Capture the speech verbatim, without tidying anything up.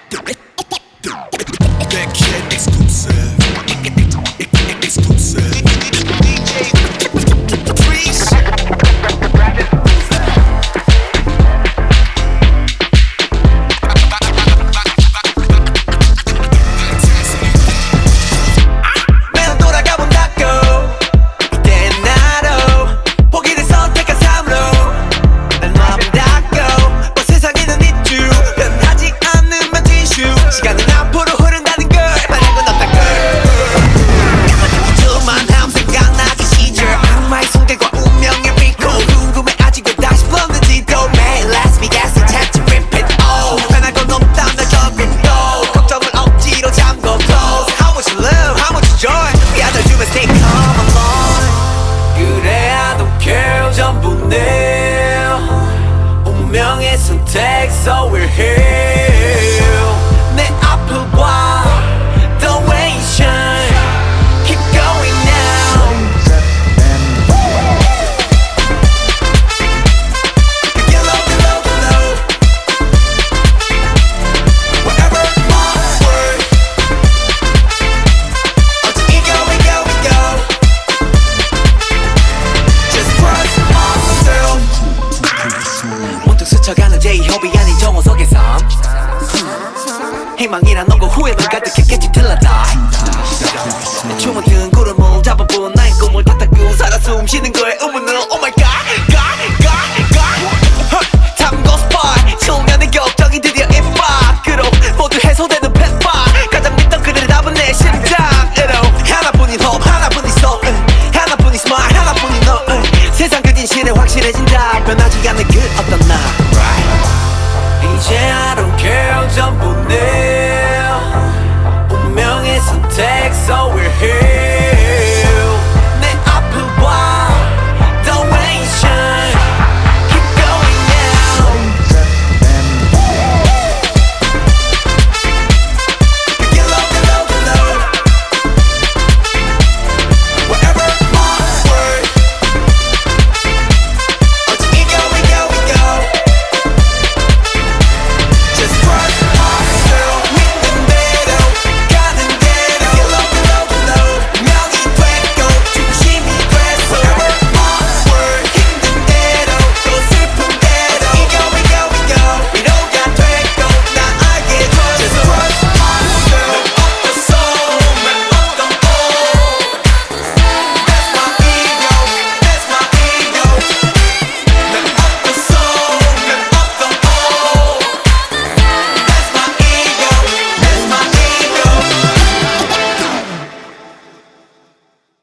선택, so we're here. 내 앞을 봐, the way you shine. Keep going now. Get low, get low, get low. Wherever my word. 어디 we go, we go, we go. Just trust myself. 문득 스쳐가는 제이홉이 아닌 정호석의 삶. 희망이란 너고 후회만 가득했겠지 till I die. 내 춤은 든 구름을 잡아본 나의 꿈을 다 타고 살아 숨쉬는 거에 의문은 oh my god.